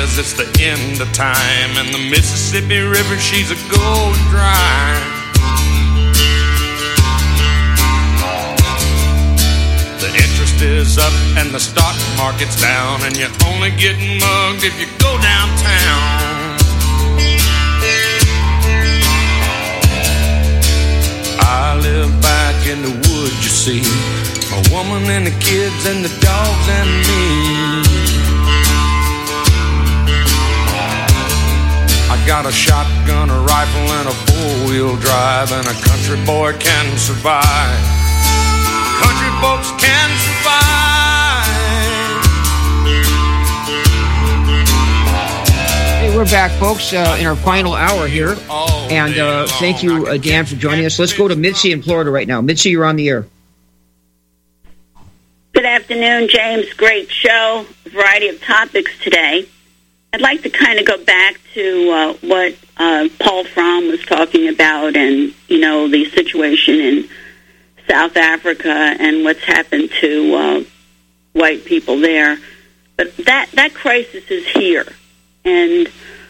says it's the end of time, and the Mississippi River, she's a going dry. The interest is up and the stock market's down, and you're only getting mugged if you go downtown. I live back in the woods, you see, my woman and the kids and the dogs and me. I got a shotgun, a rifle, and a four-wheel drive, and a country boy can survive. Country folks can survive. Hey, we're back, folks, in our final hour here. And thank you, Dan, for joining us. Let's go to Mitzi in Florida right now. Mitzi, you're on the air. Good afternoon, James. Great show. A variety of topics today. I'd like to kind of go back to what Paul Fromm was talking about, and, you know, the situation in South Africa and what's happened to white people there. But that crisis is here. And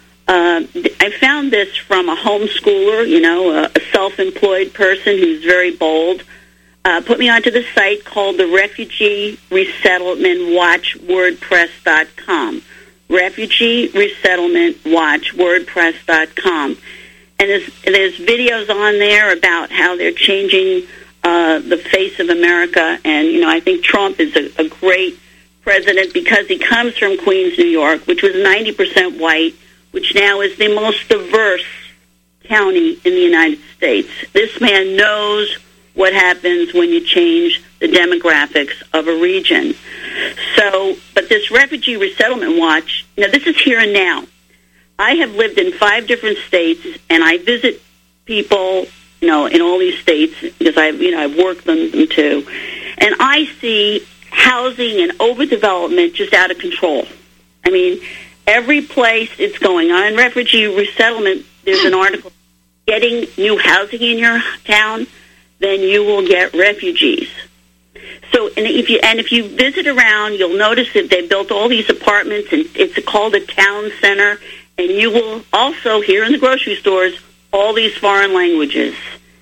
I found this from a homeschooler, you know, a self-employed person who's very bold. Put me onto the site called the Refugee Resettlement Watch WordPress.com. Refugee Resettlement Watch WordPress.com. And there's videos on there about how they're changing the face of America. And, you know, I think Trump is a great president because he comes from Queens, New York, which was 90% white, which now is the most diverse county in the United States. This man knows what happens when you change the demographics of a region. So, but this Refugee Resettlement Watch, now this is here and now. I have lived in 5 different states, and I visit people, you know, in all these states because I've worked them too, and I see housing and overdevelopment just out of control. I mean, every place it's going on. In refugee resettlement, there's an article, getting new housing in your town, then you will get refugees. So, and if you visit around, you'll notice that they built all these apartments, and it's called a town center, and you will also hear in the grocery stores all these foreign languages.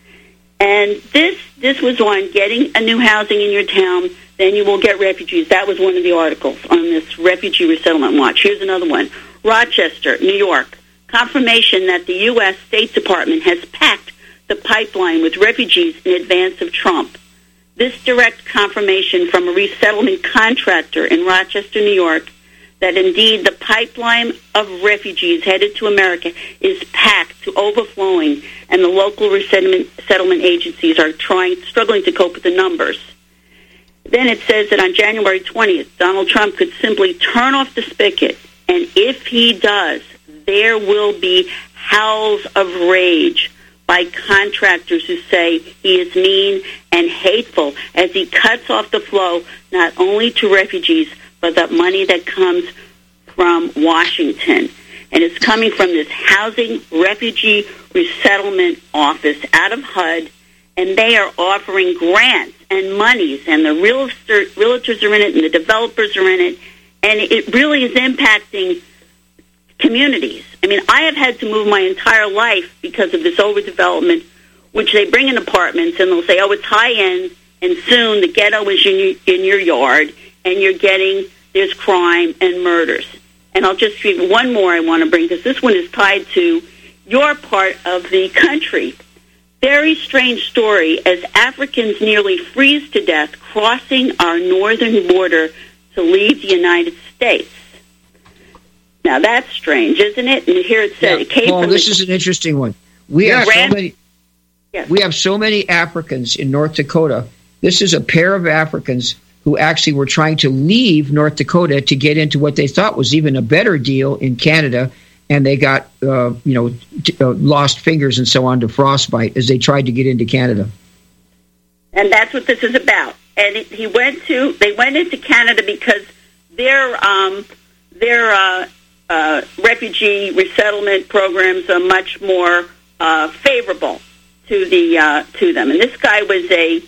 And this was on getting a new housing in your town, then you will get refugees. That was one of the articles on this Refugee Resettlement Watch. Here's another one. Rochester, New York. Confirmation that the U.S. State Department has packed the pipeline with refugees in advance of Trump. This direct confirmation from a resettlement contractor in Rochester, New York, that indeed the pipeline of refugees headed to America is packed to overflowing, and the local settlement agencies are struggling to cope with the numbers. Then it says that on January 20th, Donald Trump could simply turn off the spigot, and if he does, there will be howls of rage by contractors who say he is mean and hateful as he cuts off the flow not only to refugees, but that money that comes from Washington. And it's coming from this Housing Refugee Resettlement Office out of HUD, and they are offering grants and monies, and the realtors are in it, and the developers are in it, and it really is impacting communities. I mean, I have had to move my entire life because of this overdevelopment, which they bring in apartments, and they'll say, oh, it's high-end, and soon the ghetto is in your yard, and there's crime and murders. And I'll just read one more I want to bring, because this one is tied to your part of the country. Very strange story as Africans nearly freeze to death crossing our northern border to leave the United States. Now, that's strange, isn't it? And here it says it came from... this is an interesting one. We have so many Africans in North Dakota. This is a pair of Africans who actually were trying to leave North Dakota to get into what they thought was even a better deal in Canada, and they got lost fingers and so on to frostbite as they tried to get into Canada. And that's what this is about. And they went into Canada because their refugee resettlement programs are much more favorable to them. And this guy was a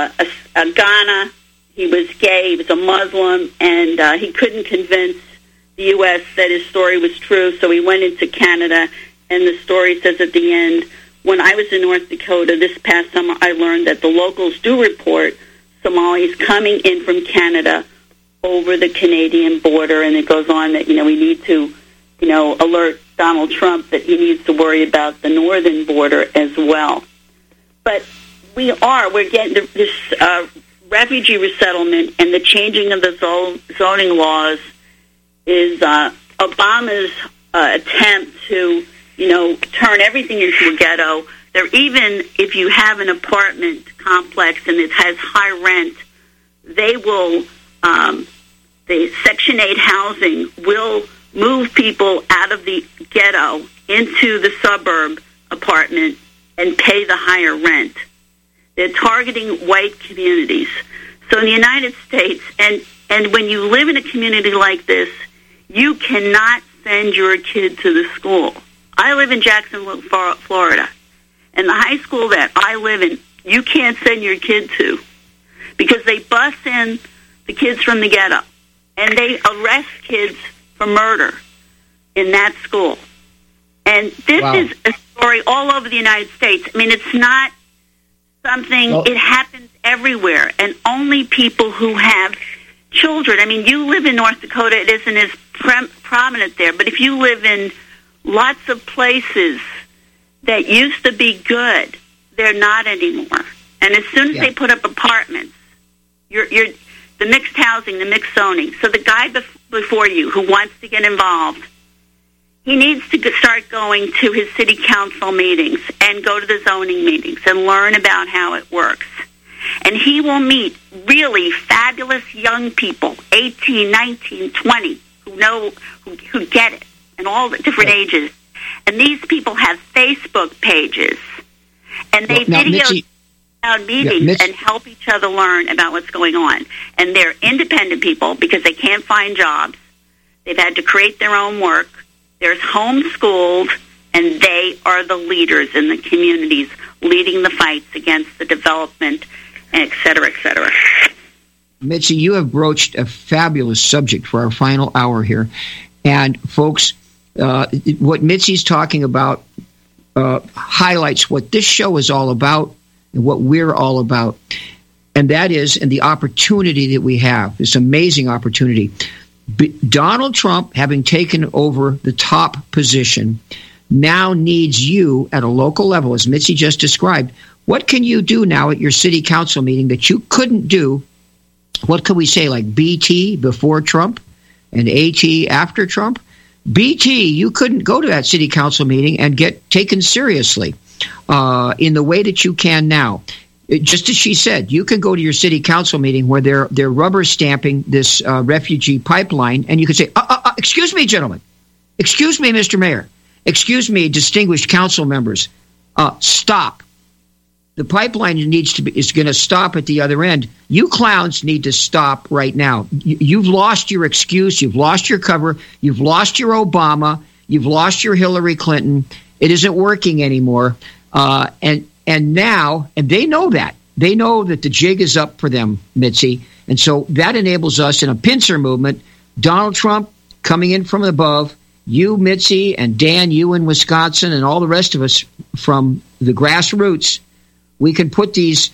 Ghana. He was gay. He was a Muslim, and he couldn't convince the U.S. said his story was true, so he went into Canada, and the story says at the end, when I was in North Dakota this past summer, I learned that the locals do report Somalis coming in from Canada over the Canadian border, and it goes on that, we need to, alert Donald Trump that he needs to worry about the northern border as well. But we're getting this refugee resettlement and the changing of the zoning laws is Obama's attempt to, turn everything into a ghetto. Even if you have an apartment complex and it has high rent, they will, the Section 8 housing will move people out of the ghetto into the suburb apartment and pay the higher rent. They're targeting white communities. So in the United States, and when you live in a community like this, you cannot send your kid to the school. I live in Jacksonville, Florida, and the high school that I live in, you can't send your kid to because they bus in the kids from the ghetto, and they arrest kids for murder in that school. And this is a story all over the United States. I mean, it's not something, it happens everywhere, and only people who have children. I mean, you live in North Dakota, it isn't as prominent there, but if you live in lots of places that used to be good, they're not anymore. And as soon as they put up apartments, you're the mixed housing, the mixed zoning. So the guy before you who wants to get involved, he needs to start going to his city council meetings and go to the zoning meetings and learn about how it works. And he will meet really fabulous young people, 18, 19, 20, who get it, and all the different ages. And these people have Facebook pages, and they video meetings and help each other learn about what's going on. And they're independent people because they can't find jobs. They've had to create their own work. They're homeschooled, and they are the leaders in the communities leading the fights against the development, et cetera, et cetera. Mitzi, you have broached a fabulous subject for our final hour here. And, folks, what Mitzi's talking about highlights what this show is all about and what we're all about. And that is, and the opportunity that we have, this amazing opportunity. Donald Trump, having taken over the top position, now needs you at a local level, as Mitzi just described. What can you do now at your city council meeting that you couldn't do? What could we say, like BT before Trump and AT after Trump? BT, you couldn't go to that city council meeting and get taken seriously in the way that you can now. Just as she said, you can go to your city council meeting where they're rubber stamping this refugee pipeline, and you can say, excuse me, gentlemen. Excuse me, Mr. Mayor. Excuse me, distinguished council members. Stop. The pipeline is going to stop at the other end. You clowns need to stop right now. You've lost your excuse. You've lost your cover. You've lost your Obama. You've lost your Hillary Clinton. It isn't working anymore. And now, and they know that. They know that the jig is up for them, Mitzi. And so that enables us in a pincer movement. Donald Trump coming in from above. You, Mitzi, and Dan, you in Wisconsin, and all the rest of us from the grassroots. We can put this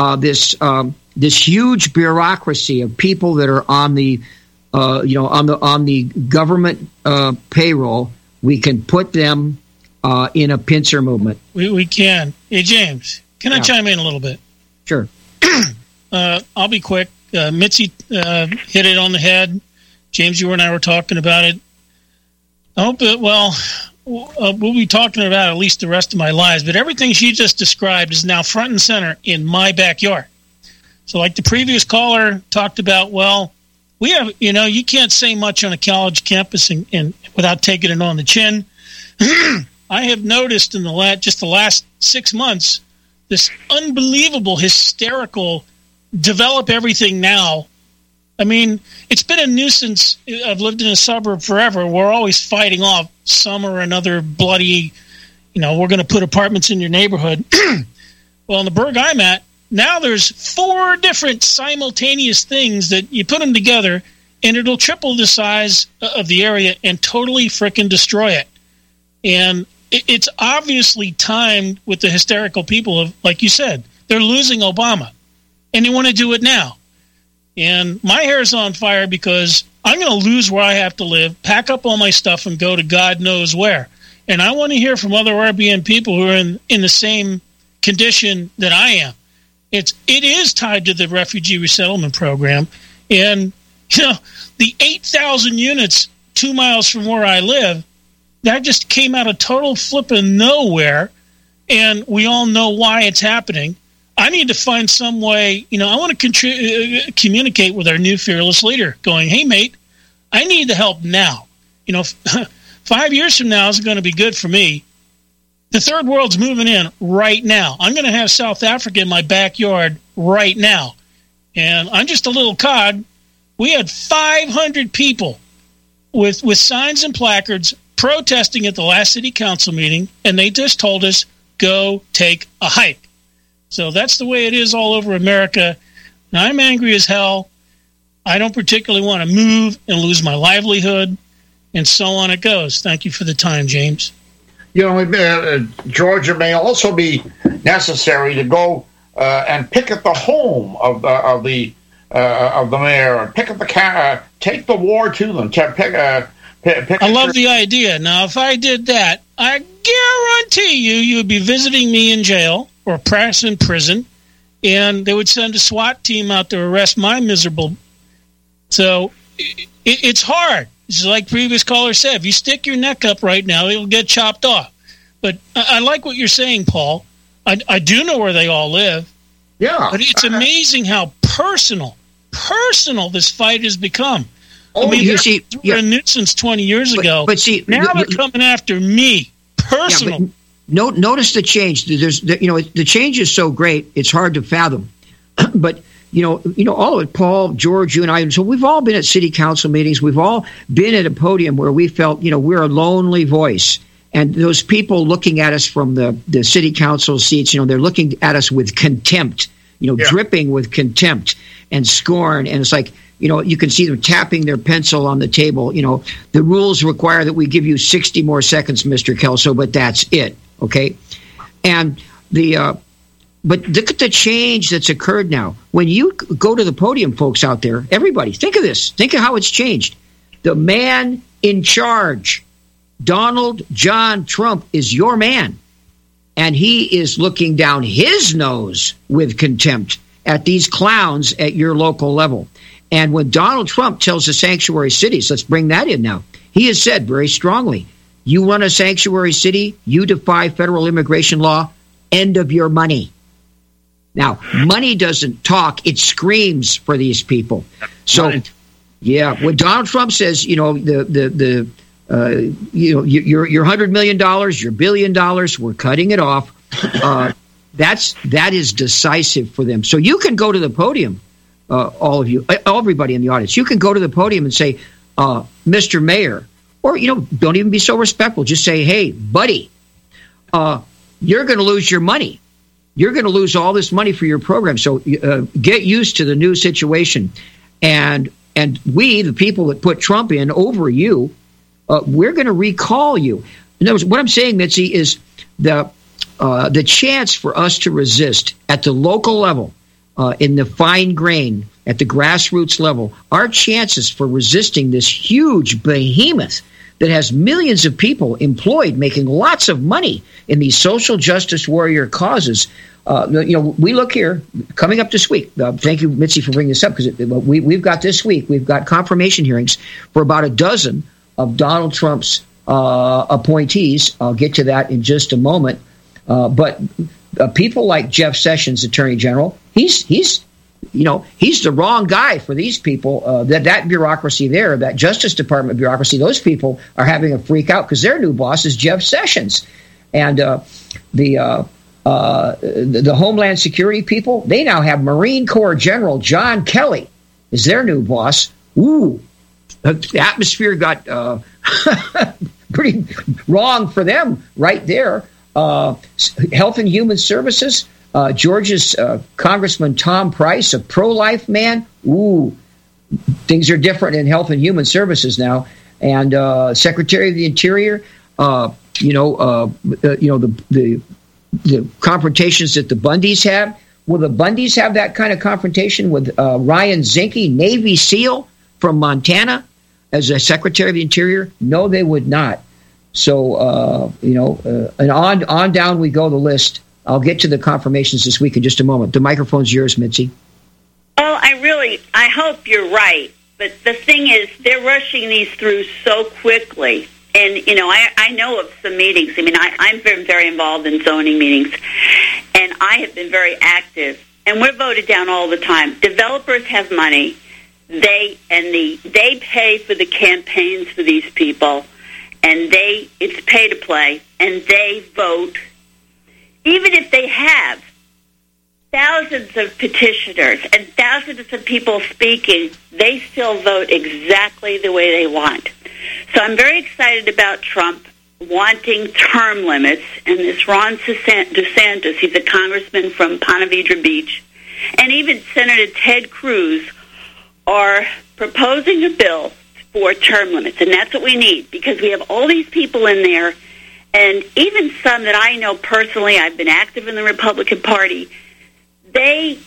huge bureaucracy of people that are on the on the government payroll. We can put them in a pincer movement. We can. Hey, James, can I chime in a little bit? Sure. I'll be quick. Mitzi hit it on the head. James, you and I were talking about it. I hope that, we'll be talking about at least the rest of my lives, but everything she just described is now front and center in my backyard. So like the previous caller talked about, we have, you can't say much on a college campus and without taking it on the chin. I have noticed in the last 6 months, this unbelievable, hysterical, develop everything now. I mean, it's been a nuisance. I've lived in a suburb forever. We're always fighting off some or another bloody, we're going to put apartments in your neighborhood. Well, in the burg I'm at, now there's 4 different simultaneous things that you put them together, and it'll triple the size of the area and totally frickin' destroy it. And it's obviously timed with the hysterical people of, like you said, they're losing Obama, and they want to do it now. And my hair is on fire because I'm going to lose where I have to live, pack up all my stuff, and go to God knows where. And I want to hear from other RBN people who are in the same condition that I am. It is tied to the refugee resettlement program. And, the 8,000 units 2 miles from where I live, that just came out of total flipping nowhere. And we all know why it's happening. I need to find some way, I want to communicate with our new fearless leader going, hey, mate, I need the help now. 5 years from now is going to be good for me. The third world's moving in right now. I'm going to have South Africa in my backyard right now. And I'm just a little cog. We had 500 people with signs and placards protesting at the last city council meeting, and they just told us, go take a hike. So that's the way it is all over America. And I'm angry as hell. I don't particularly want to move and lose my livelihood, and so on it goes. Thank you for the time, James. Georgia may also be necessary to go and picket the home of the mayor, and picket the take the war to them. I love the idea. Now, if I did that, I guarantee you would be visiting me in jail or perhaps in prison, and they would send a SWAT team out to arrest my miserable. So it's hard. It's like previous caller said. If you stick your neck up right now, it'll get chopped off. But I like what you're saying, Paul. I do know where they all live. Yeah. But it's amazing how personal this fight has become. Oh, they were a nuisance 20 years ago. But see, now they're coming after me. Personal. Yeah, notice the change. The change is so great, it's hard to fathom. But all of it, Paul, George, you and I. So we've all been at city council meetings. We've all been at a podium where we felt, we're a lonely voice. And those people looking at us from the city council seats, they're looking at us with contempt, dripping with contempt and scorn. And it's like, you can see them tapping their pencil on the table. The rules require that we give you 60 more seconds, Mr. Kelso, but that's it. Okay. And but look at the change that's occurred now. When you go to the podium, folks out there, everybody, think of this. Think of how it's changed. The man in charge, Donald John Trump, is your man. And he is looking down his nose with contempt at these clowns at your local level. And when Donald Trump tells the sanctuary cities, let's bring that in now, he has said very strongly, you run a sanctuary city, you defy federal immigration law, end of your money. Now, money doesn't talk; it screams for these people. So, yeah, when Donald Trump says, your $100 million, your $1 billion, we're cutting it off. That is decisive for them. So you can go to the podium, all of you, everybody in the audience. You can go to the podium and say, Mr. Mayor, or don't even be so respectful. Just say, hey, buddy, you're going to lose your money. You're going to lose all this money for your program. So get used to the new situation. And we, the people that put Trump in over you, we're going to recall you. In other words, what I'm saying, Mitzi, is the chance for us to resist at the local level, in the fine grain, at the grassroots level, our chances for resisting this huge behemoth that has millions of people employed, making lots of money in these social justice warrior causes. We look here, coming up this week. Thank you, Mitzi, for bringing this up, because we've got this week, we've got confirmation hearings for about a dozen of Donald Trump's appointees. I'll get to that in just a moment. But people like Jeff Sessions, Attorney General, he's the wrong guy for these people. That bureaucracy there, that Justice Department bureaucracy, those people are having a freak out because their new boss is Jeff Sessions, and the Homeland Security people, they now have Marine Corps General John Kelly is their new boss. Ooh, the atmosphere got pretty wrong for them right there. Health and Human Services, Georgia's Congressman Tom Price, a pro-life man. Ooh, things are different in Health and Human Services now. And Secretary of the Interior, the confrontations that the Bundys have. Will the Bundys have that kind of confrontation with Ryan Zinke, Navy SEAL from Montana, as a Secretary of the Interior? No, they would not. So, and on down we go the list. I'll get to the confirmations this week in just a moment. The microphone's yours, Mitzi. Oh, I hope you're right. But the thing is, they're rushing these through so quickly. And, I know of some meetings. I mean, I'm very, very involved in zoning meetings. And I have been very active. And we're voted down all the time. Developers have money. They pay for the campaigns for these people. And it's pay to play. And they vote. Even if they have thousands of petitioners and thousands of people speaking, they still vote exactly the way they want. So I'm very excited about Trump wanting term limits, and this Ron DeSantis, he's a congressman from Ponte Vedra Beach, and even Senator Ted Cruz are proposing a bill for term limits, and that's what we need, because we have all these people in there, and even some that I know personally, I've been active in the Republican Party, they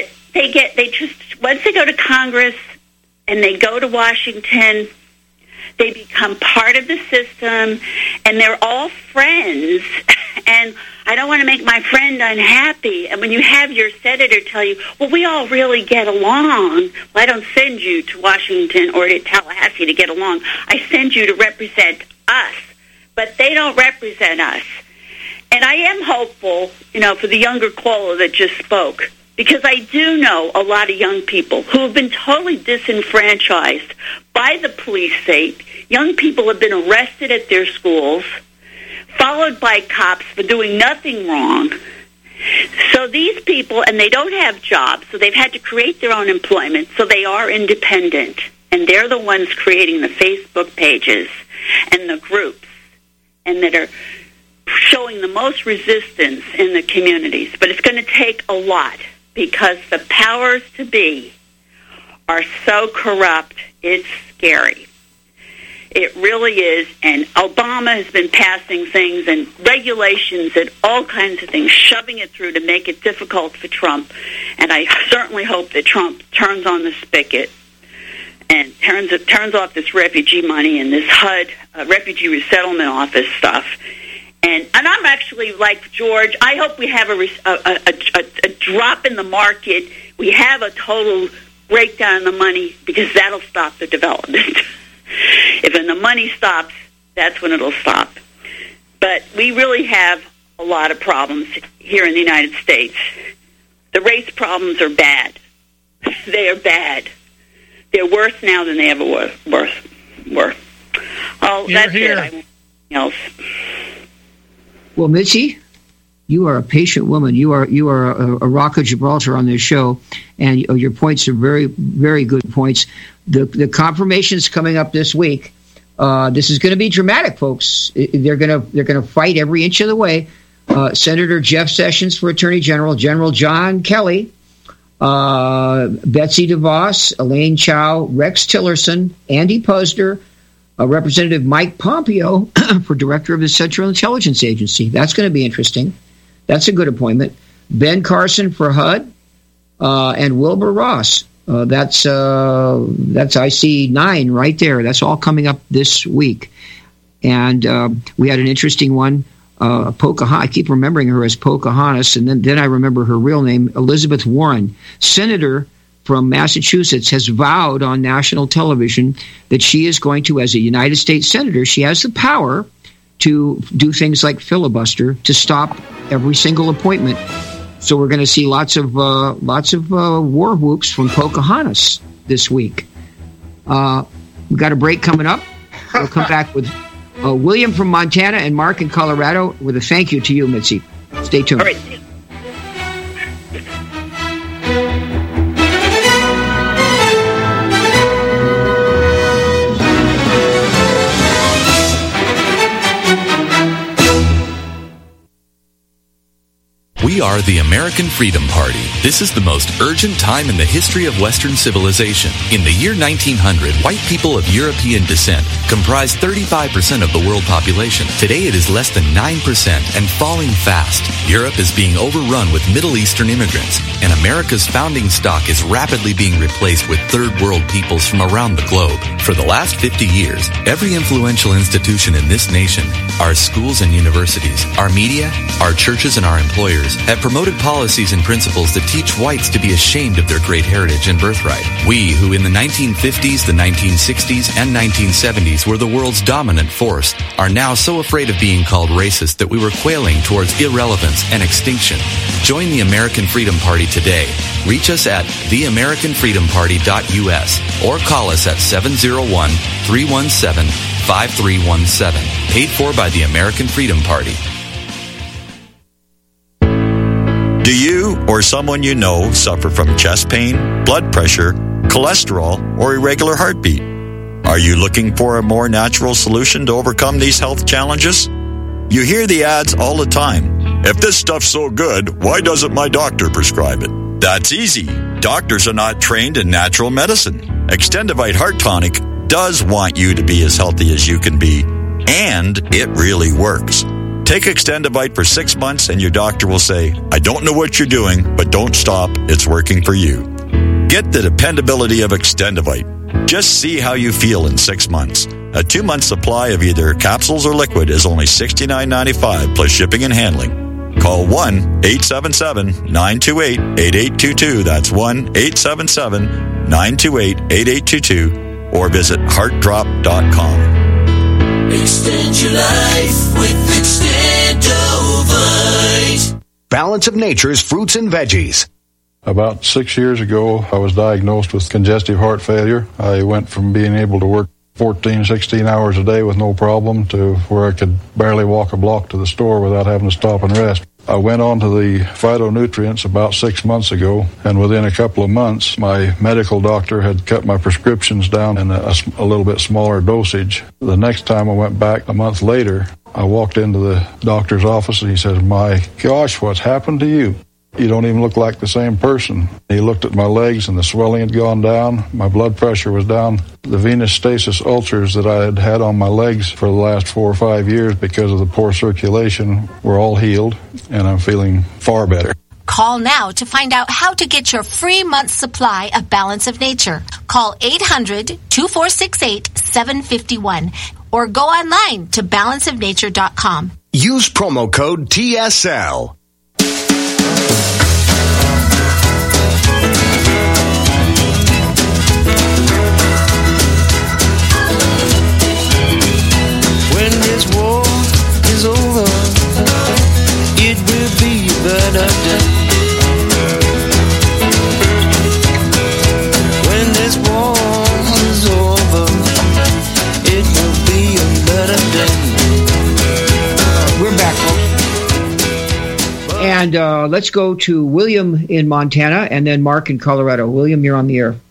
just, once they go to Congress and they go to Washington, they become part of the system, and they're all friends, and I don't want to make my friend unhappy. And when you have your senator tell you, well, we all really get along, well, I don't send you to Washington or to Tallahassee to get along. I send you to represent us, but they don't represent us. And I am hopeful, for the younger caller that just spoke, because I do know a lot of young people who have been totally disenfranchised by the police state. Young people have been arrested at their schools, followed by cops for doing nothing wrong. So these people, and they don't have jobs, so they've had to create their own employment, so they are independent. And they're the ones creating the Facebook pages and the groups, and that are showing the most resistance in the communities. But it's going to take a lot, because the powers to be are so corrupt, it's scary. It really is. And Obama has been passing things and regulations and all kinds of things, shoving it through to make it difficult for Trump. And I certainly hope that Trump turns on the spigot and turns off this refugee money and this HUD, Refugee Resettlement Office stuff. And I'm actually like George. I hope we have a drop in the market. We have a total breakdown in the money, because that'll stop the development. If the money stops, that's when it'll stop. But we really have a lot of problems here in the United States. The race problems are bad. They are bad. They're worse now than they ever were. Oh, that's it. I won't else. Well, Mitzi, you are a patient woman. You are a rock of Gibraltar on this show, and your points are very, very good points. The confirmations coming up this week. This is going to be dramatic, folks. They're going to fight every inch of the way. Senator Jeff Sessions for Attorney General, General John Kelly, Betsy DeVos, Elaine Chao, Rex Tillerson, Andy Posner, Representative Mike Pompeo for Director of the Central Intelligence Agency. That's going to be interesting. That's a good appointment. Ben Carson for HUD, and Wilbur Ross. That's IC 9 right there. That's all coming up this week. And we had an interesting one. Pocahontas. I keep remembering her as Pocahontas, and then I remember her real name, Elizabeth Warren, Senator from Massachusetts, has vowed on national television that she is going to, as a United States Senator, she has the power to do things like filibuster to stop every single appointment. So we're going to see lots of war whoops from Pocahontas this week. We've got a break coming up. We'll come back with William from Montana and Mark in Colorado with a thank you to you, Mitzi. Stay tuned. All right. We are the American Freedom Party. This is the most urgent time in the history of Western civilization. In the year 1900, white people of European descent comprised 35% of the world population. Today it is less than 9% and falling fast. Europe is being overrun with Middle Eastern immigrants, and America's founding stock is rapidly being replaced with third world peoples from around the globe. For the last 50 years, every influential institution in this nation, our schools and universities, our media, our churches, and our employers have promoted policies and principles that teach whites to be ashamed of their great heritage and birthright. We, who in the 1950s, the 1960s, and 1970s were the world's dominant force, are now so afraid of being called racist that we were quailing towards irrelevance and extinction. Join the American Freedom Party today. Reach us at theamericanfreedomparty.us or call us at 701-317-5317. Paid for by the American Freedom Party. Do you or someone you know suffer from chest pain, blood pressure, cholesterol, or irregular heartbeat? Are you looking for a more natural solution to overcome these health challenges? You hear the ads all the time. If this stuff's so good, why doesn't my doctor prescribe it? That's easy. Doctors are not trained in natural medicine. Extendivite Heart Tonic does want you to be as healthy as you can be, and it really works. Take Extendivite for 6 months and your doctor will say, I don't know what you're doing, but don't stop. It's working for you. Get the dependability of Extendivite. Just see how you feel in 6 months. A 2-month supply of either capsules or liquid is only $69.95 plus shipping and handling. Call 1-877-928-8822. That's 1-877-928-8822. Or visit heartdrop.com. Extend your life with Extendovite. Balance of Nature's fruits and veggies. About 6 years ago, I was diagnosed with congestive heart failure. I went from being able to work 14, 16 hours a day with no problem to where I could barely walk a block to the store without having to stop and rest. I went on to the phytonutrients about 6 months ago, and within a couple of months, my medical doctor had cut my prescriptions down in a little bit smaller dosage. The next time I went back a month later, I walked into the doctor's office and he says, my gosh, what's happened to you? You don't even look like the same person. He looked at my legs and the swelling had gone down. My blood pressure was down. The venous stasis ulcers that I had had on my legs for the last 4 or 5 years because of the poor circulation were all healed, and I'm feeling far better. Call now to find out how to get your free month's supply of Balance of Nature. Call 800-2468-751 or go online to balanceofnature.com. Use promo code TSL. When this war is over, it will be a better day. When this war is over, it will be a better day. We're back, folks. And let's go to William in Montana and then Mark in Colorado. William, you're on the air.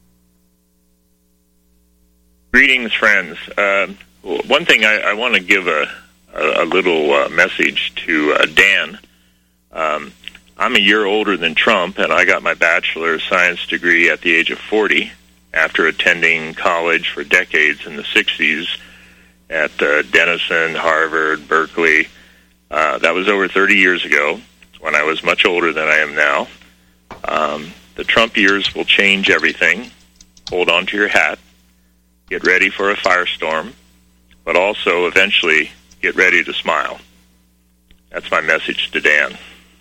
Greetings, friends. One thing I want to give a little message to Dan. I'm a year older than Trump, and I got my Bachelor of Science degree at the age of 40 after attending college for decades in the 60s at Denison, Harvard, Berkeley. That was over 30 years ago, when I was much older than I am now. The Trump years will change everything. Hold on to your hat. Get ready for a firestorm. But also, eventually, get ready to smile. That's my message to Dan.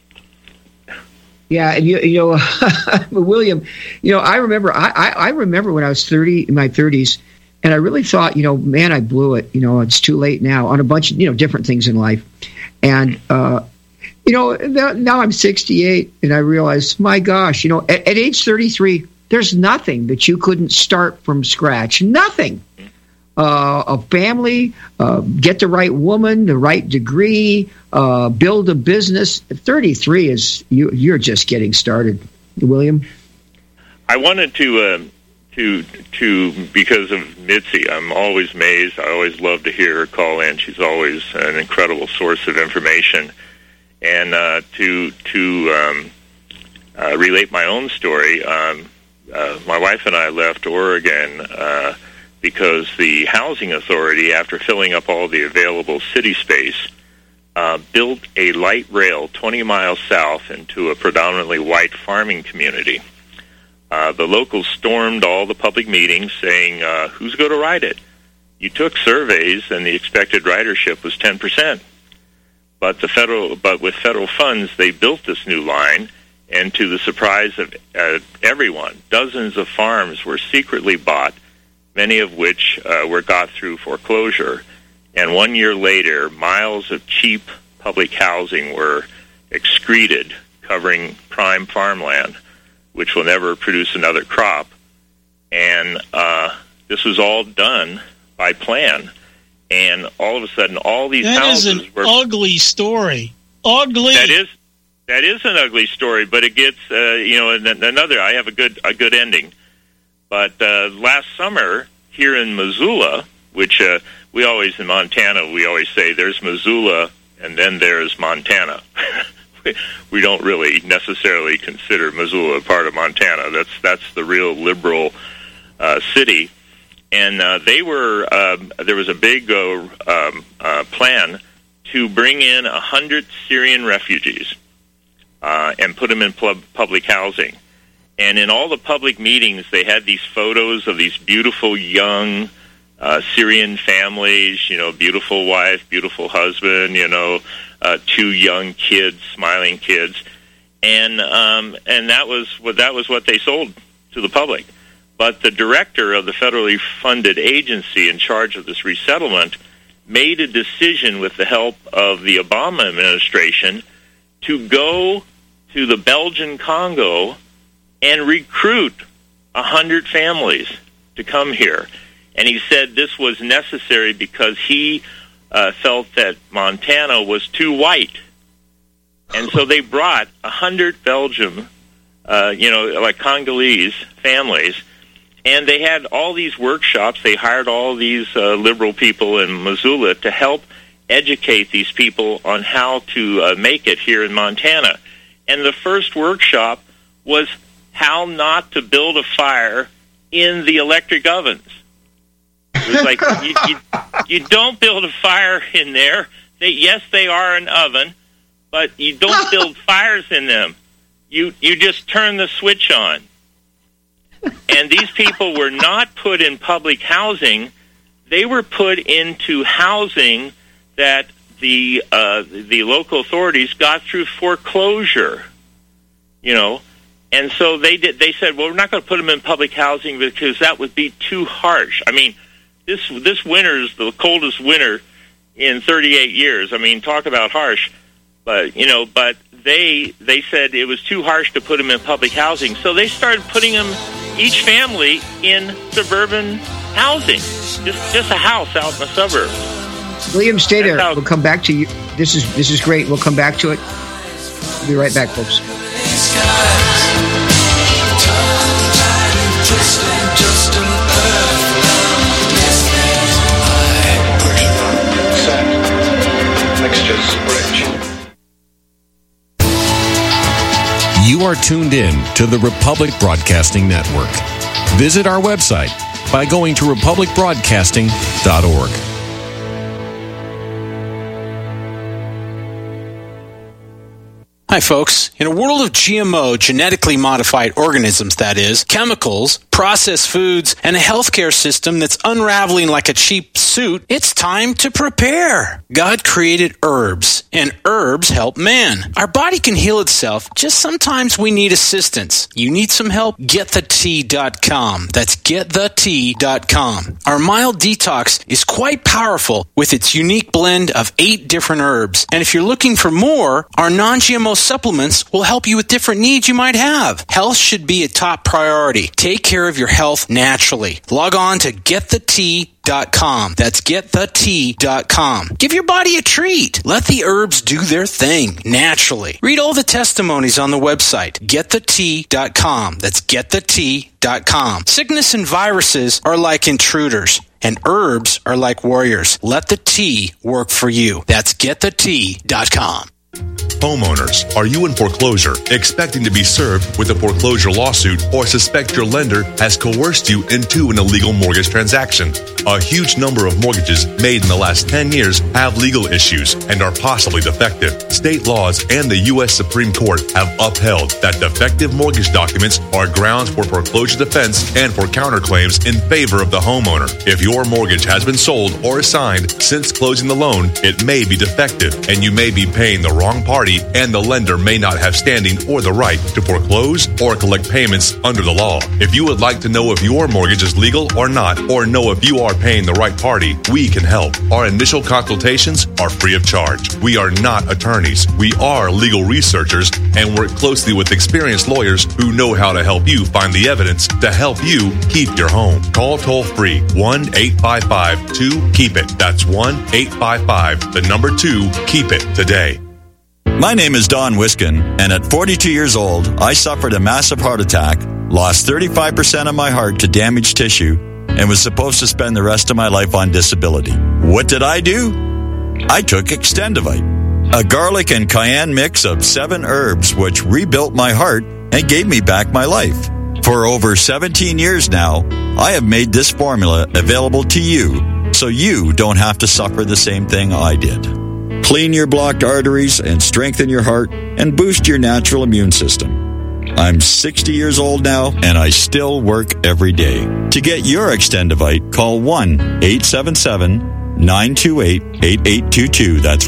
Yeah, and you know, William, I remember when I was in my 30s, and I really thought, man, I blew it. It's too late now on a bunch of, different things in life. And, now I'm 68, and I realized, my gosh, at age 33, there's nothing that you couldn't start from scratch. Nothing. A family, get the right woman, the right degree, build a business. 33 is you're just getting started. William, I wanted to because of Mitzi, I'm always amazed. I always love to hear her call in. She's always an incredible source of information. And to relate my own story, my wife and I left Oregon because the housing authority, after filling up all the available city space, built a light rail 20 miles south into a predominantly white farming community. The locals stormed all the public meetings saying, who's going to ride it? You took surveys, and the expected ridership was 10%. But with federal funds, they built this new line, and to the surprise of everyone, dozens of farms were secretly bought, many of which were got through foreclosure. And 1 year later, miles of cheap public housing were excreted, covering prime farmland, which will never produce another crop. And this was all done by plan. And all of a sudden, all these houses were... That is an ugly story. Ugly. That is an ugly story, but it gets, another... I have a good ending. But last summer, here in Missoula, which we always, in Montana, we always say there's Missoula and then there's Montana. We don't really necessarily consider Missoula part of Montana. That's the real liberal city. And there was a big plan to bring in 100 Syrian refugees and put them in public housing. And in all the public meetings, they had these photos of these beautiful young Syrian families, beautiful wife, beautiful husband, 2 young kids, smiling kids, and that was what they sold to the public. But the director of the federally funded agency in charge of this resettlement made a decision with the help of the Obama administration to go to the Belgian Congo and recruit 100 families to come here. And he said this was necessary because he felt that Montana was too white. And so they brought 100 Belgium, like Congolese families, and they had all these workshops. They hired all these liberal people in Missoula to help educate these people on how to make it here in Montana. And the first workshop was how not to build a fire in the electric ovens. It was like, you don't build a fire in there. Yes, they are an oven, but you don't build fires in them. You just turn the switch on. And these people were not put in public housing. They were put into housing that the local authorities got through foreclosure, And so they said, well, we're not going to put them in public housing because that would be too harsh. I mean, this winter is the coldest winter in 38 years. I mean, talk about harsh. But they said it was too harsh to put them in public housing. So they started putting them, each family, in suburban housing. Just a house out in the suburbs. William, stay there. We'll come back to you. This is great. We'll come back to it. We'll be right back, folks. You are tuned in to the Republic Broadcasting Network. Visit our website by going to republicbroadcasting.org. Hi, folks. In a world of GMO, genetically modified organisms, that is, chemicals, processed foods, and a healthcare system that's unraveling like a cheap suit, it's time to prepare. God created herbs, and herbs help man. Our body can heal itself, just sometimes we need assistance. You need some help? GetTheTea.com. That's GetTheTea.com. Our mild detox is quite powerful with its unique blend of 8 different herbs. And if you're looking for more, our non-GMO supplements will help you with different needs you might have. Health should be a top priority. Take care of your health naturally. Log on to GetTheTea.com. That's GetTheTea.com. Give your body a treat. Let the herbs do their thing naturally. Read all the testimonies on the website, GetTheTea.com. That's GetTheTea.com. Sickness and viruses are like intruders, and herbs are like warriors. Let the tea work for you. That's GetTheTea.com. Homeowners, are you in foreclosure, expecting to be served with a foreclosure lawsuit, or suspect your lender has coerced you into an illegal mortgage transaction? A huge number of mortgages made in the last 10 years have legal issues and are possibly defective. State laws and the U.S. Supreme Court have upheld that defective mortgage documents are grounds for foreclosure defense and for counterclaims in favor of the homeowner. If your mortgage has been sold or assigned since closing the loan, it may be defective, and you may be paying the wrong party, and the lender may not have standing or the right to foreclose or collect payments under the law. If you would like to know if your mortgage is legal or not, or know if you are paying the right party, we can help. Our initial consultations are free of charge. We are not attorneys. We are legal researchers and work closely with experienced lawyers who know how to help you find the evidence to help you keep your home. Call toll-free 1-855-2-KEEP-IT. That's 1-855-2-KEEP-IT today. My name is Don Wiskin, and at 42 years old, I suffered a massive heart attack, lost 35% of my heart to damaged tissue, and was supposed to spend the rest of my life on disability. What did I do? I took Extendivite, a garlic and cayenne mix of 7 herbs which rebuilt my heart and gave me back my life. For over 17 years now, I have made this formula available to you so you don't have to suffer the same thing I did. Clean your blocked arteries and strengthen your heart and boost your natural immune system. I'm 60 years old now, and I still work every day. To get your Extendivite, call 1-877-928-8822. That's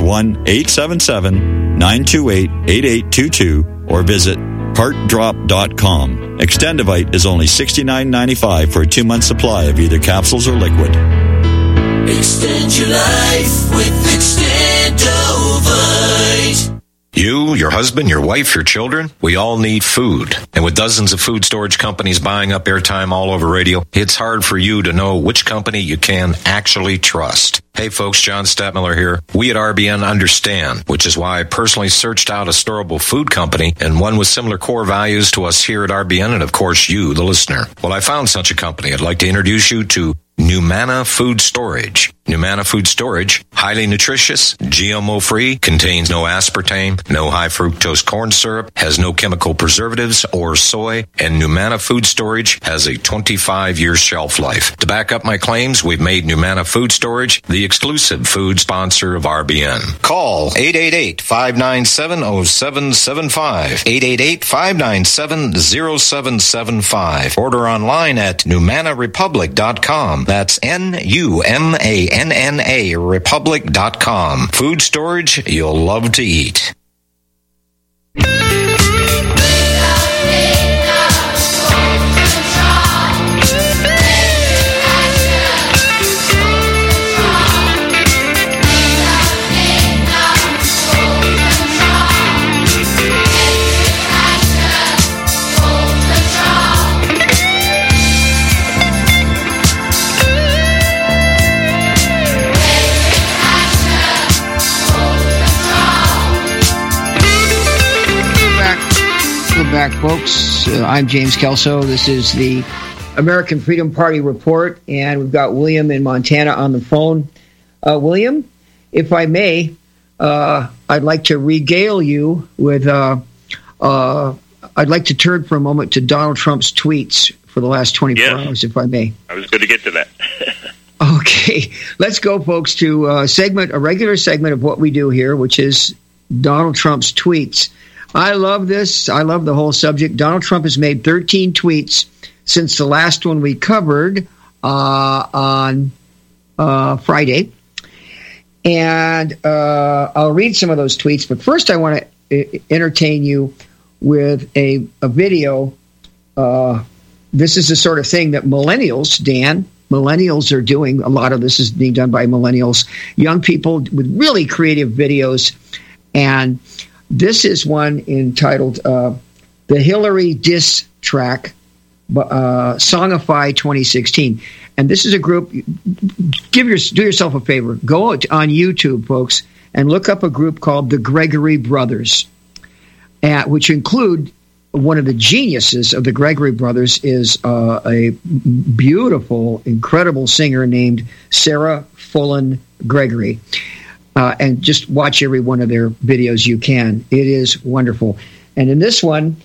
1-877-928-8822, or visit heartdrop.com. Extendivite is only $69.95 for a 2-month supply of either capsules or liquid. Extend your life with Extendovite. You, your husband, your wife, your children, we all need food. And with dozens of food storage companies buying up airtime all over radio, it's hard for you to know which company you can actually trust. Hey folks, John Stadtmiller here. We at RBN understand, which is why I personally searched out a storable food company and one with similar core values to us here at RBN and of course you, the listener. Well, I found such a company. I'd like to introduce you to Numana Food Storage. Numana Food Storage, highly nutritious, GMO-free, contains no aspartame, no high fructose corn syrup, has no chemical preservatives or soy, and Numana Food Storage has a 25-year shelf life. To back up my claims, we've made Numana Food Storage the exclusive food sponsor of RBN. Call 888-597-0775, 888-597-0775. Order online at NumanaRepublic.com. That's NUMANNA Republic.com. Food storage you'll love to eat. Back, folks. I'm James Kelso. This is the American Freedom Party Report, and we've got William in Montana on the phone. William, if I may, I'd like to regale you with, I'd like to turn for a moment to Donald Trump's tweets for the last 24 hours, if I may. I was going to get to that. Okay. Let's go, folks, to a regular segment of what we do here, which is Donald Trump's tweets. I love this. I love the whole subject. Donald Trump has made 13 tweets since the last one we covered on Friday. And I'll read some of those tweets. But first, I want to entertain you with a video. This is the sort of thing that millennials, Dan, millennials are doing. A lot of this is being done by millennials, young people with really creative videos. And this is one entitled The Hillary Diss Track, Songify 2016. And this is a group, do yourself a favor, go on YouTube, folks, and look up a group called the Gregory Brothers, which include one of the geniuses of the Gregory Brothers is a beautiful, incredible singer named Sarah Fullen Gregory. and just watch every one of their videos you can. It is wonderful. And in this one,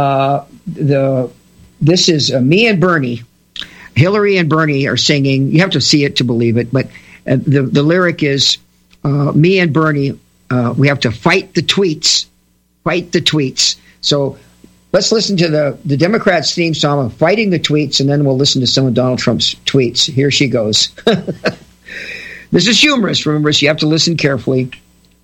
this is me and Bernie. Hillary and Bernie are singing. You have to see it to believe it, but the lyric is, me and Bernie, we have to fight the tweets. Fight the tweets. So let's listen to the Democrats' theme song of Fighting the Tweets, and then we'll listen to some of Donald Trump's tweets. Here she goes. This is humorous, remember, so you have to listen carefully.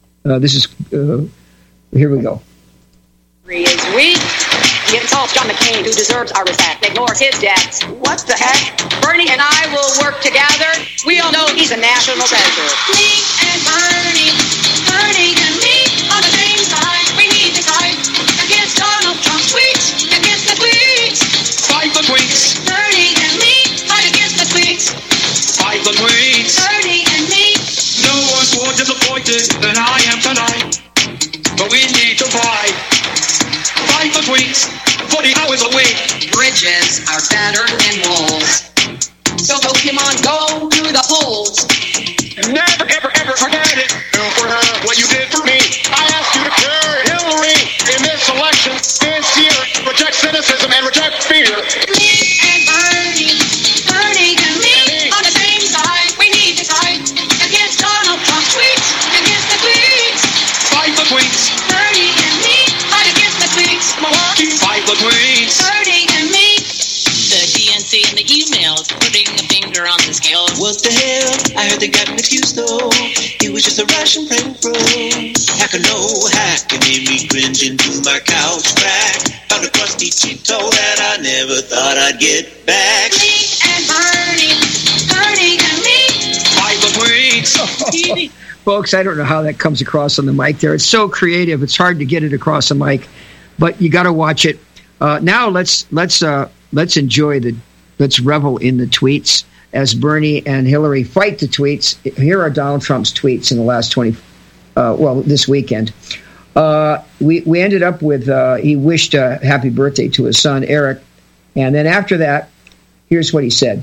Here we go. Is weak. It's all John McCain who deserves our respect. Ignores his debts. What the heck? Bernie and I will work together. We all know he's a national treasure. Me and Bernie and me on the same side. We need to fight against Donald Trump's tweets. Against the tweets. Fight the tweets. Bernie and me fight against the tweets. Fight the tweets. Bernie and me. No one's more disappointed than I am tonight. But we need to fight. Fight the tweets. 40 hours a week. Bridges are better than walls. So Pokemon, go to the polls. Never, ever, ever forget it. For her, what you did for me. I asked you to carry Hillary in this election this year. Reject cynicism and reject fear. Me and Bernie and me on the same side. We need to fight against Donald Trump's tweets. Against the tweets. Fight the tweets. Bernie and me fight against the tweets. Milwaukee, fight the tweets. Bernie and me. The DNC and the emails putting the finger on the scale. What the hell? I heard they got him accused though. He was just a Russian prank bro. Hacker no hack. It made me cringe into my couch crack. Found a crusty Cheeto that I never thought I'd get back. Me and Bernie and me. Fight the tweets. Folks, I don't know how that comes across on the mic there. It's so creative. It's hard to get it across the mic, but you got to watch it. Now let's enjoy let's revel in the tweets as Bernie and Hillary fight the tweets. Here are Donald Trump's tweets in the last this weekend. We ended up with he wished a happy birthday to his son Eric, and then after that, here's what he said.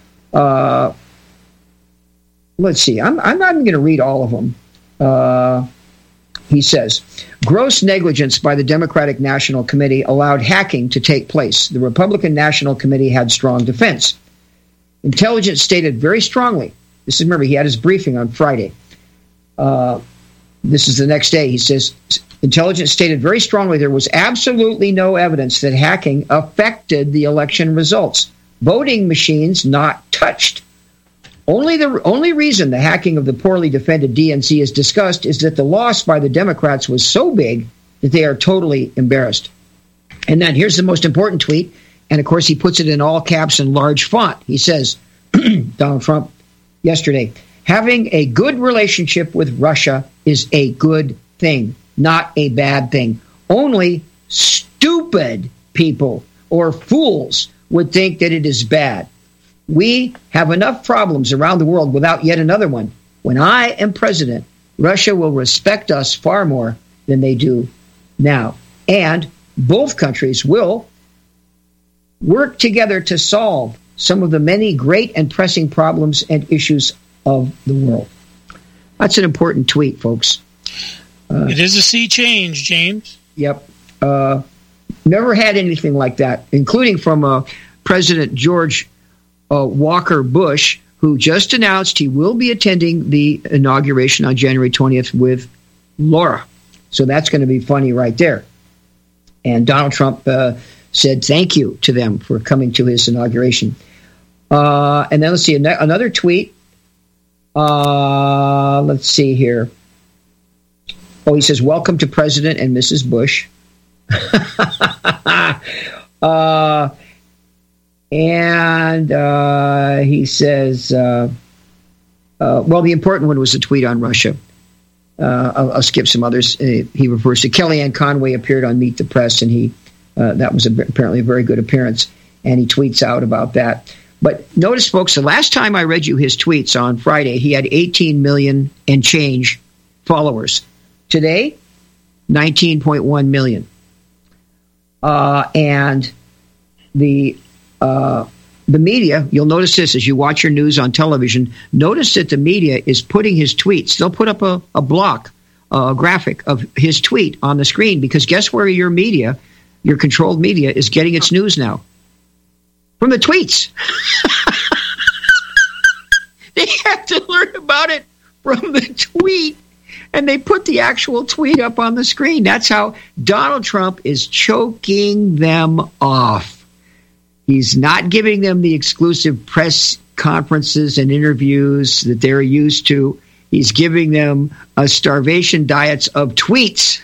Let's see. I'm not even going to read all of them. He says, gross negligence by the Democratic National Committee allowed hacking to take place. The Republican National Committee had strong defense. Intelligence stated very strongly, remember, he had his briefing on Friday. This is the next day. He says, intelligence stated very strongly there was absolutely no evidence that hacking affected the election results. Voting machines not touched. The only reason the hacking of the poorly defended DNC is discussed is that the loss by the Democrats was so big that they are totally embarrassed. And then here's the most important tweet. And of course, he puts it in all caps and large font. He says, Donald Trump, yesterday, having a good relationship with Russia is a good thing, not a bad thing. Only stupid people or fools would think that it is bad. We have enough problems around the world without yet another one. When I am president, Russia will respect us far more than they do now. And both countries will work together to solve some of the many great and pressing problems and issues of the world. That's an important tweet, folks. It is a sea change, James. Yep. Never had anything like that, including from President George Walker Bush, who just announced he will be attending the inauguration on January 20th with Laura. So that's going to be funny right there. And Donald Trump said thank you to them for coming to his inauguration. And then let's see, another tweet. Let's see here. Oh, he says, welcome to President and Mrs. Bush. And he says, well, the important one was a tweet on Russia. I'll skip some others. He refers to Kellyanne Conway appeared on Meet the Press, and that was apparently a very good appearance, and he tweets out about that. But notice, folks, the last time I read you his tweets on Friday, he had 18 million and change followers. Today, 19.1 million. And the the media, you'll notice this as you watch your news on television, notice that the media is putting his tweets. They'll put up a block, a graphic of his tweet on the screen, because guess where your media, your controlled media, is getting its news now? From the tweets. They have to learn about it from the tweet, and they put the actual tweet up on the screen. That's how Donald Trump is choking them off. He's not giving them the exclusive press conferences and interviews that they're used to. He's giving them a starvation diets of tweets.